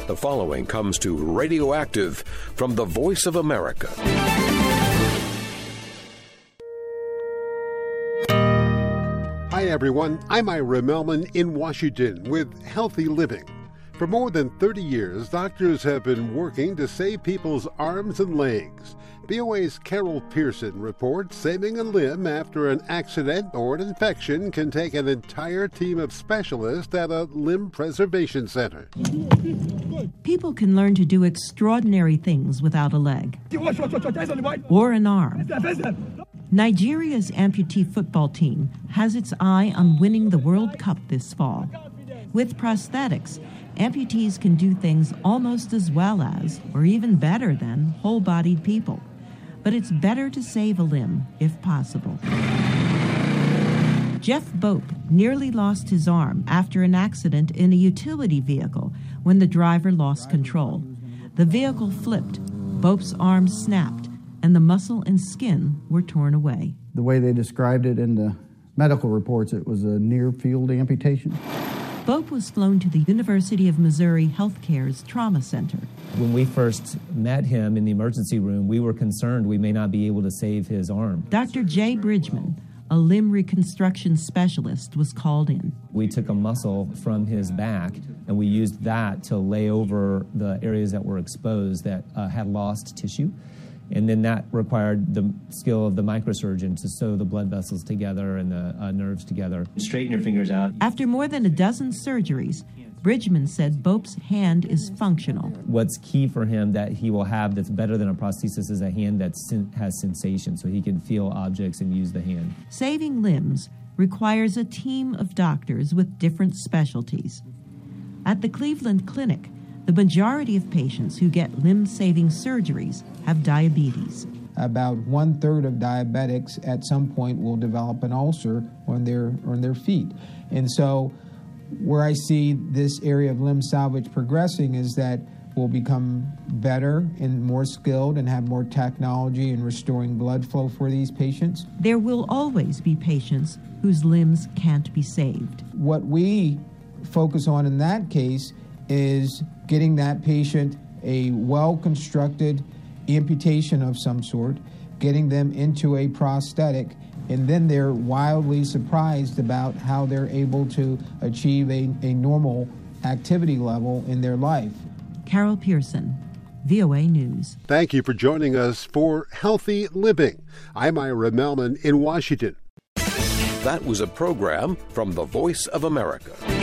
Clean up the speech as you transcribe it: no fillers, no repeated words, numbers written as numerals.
The following comes to Radioactive from the Voice of America. Hi, everyone. I'm Ira Melman in Washington with Healthy Living. For more than 30 years, doctors have been working to save people's arms and legs. VOA's Carol Pearson reports saving a limb after an accident or an infection can take an entire team of specialists at a limb preservation center. People can learn to do extraordinary things without a leg or an arm. Nigeria's amputee football team has its eye on winning the World Cup this fall. With prosthetics, amputees can do things almost as well as, or even better than, whole-bodied people. But it's better to save a limb, if possible. Jeff Bope nearly lost his arm after an accident in a utility vehicle when the driver lost control. The vehicle flipped, Bope's arm snapped, and the muscle and skin were torn away. The way they described it in the medical reports, it was a near-field amputation. Bope was flown to the University of Missouri Healthcare's Trauma Center. When we first met him in the emergency room, we were concerned we may not be able to save his arm. Dr. Jay Bridgman, a limb reconstruction specialist, was called in. We took a muscle from his back, and we used that to lay over the areas that were exposed that had lost tissue. And then that required the skill of the microsurgeon to sew the blood vessels together and the nerves together. Straighten your fingers out. After more than a dozen surgeries, Bridgman said Bope's hand is functional. What's key for him that he will have that's better than a prosthesis is a hand that has sensation, so he can feel objects and use the hand. Saving limbs requires a team of doctors with different specialties. At the Cleveland Clinic, the majority of patients who get limb-saving surgeries have diabetes. About 1/3 of diabetics at some point will develop an ulcer on their feet. And so where I see this area of limb salvage progressing is that we'll become better and more skilled and have more technology in restoring blood flow for these patients. There will always be patients whose limbs can't be saved. What we focus on in that case is getting that patient a well-constructed amputation of some sort, getting them into a prosthetic, and then they're wildly surprised about how they're able to achieve a normal activity level in their life. Carol Pearson, VOA News. Thank you for joining us for Healthy Living. I'm Ira Melman in Washington. That was a program from the Voice of America.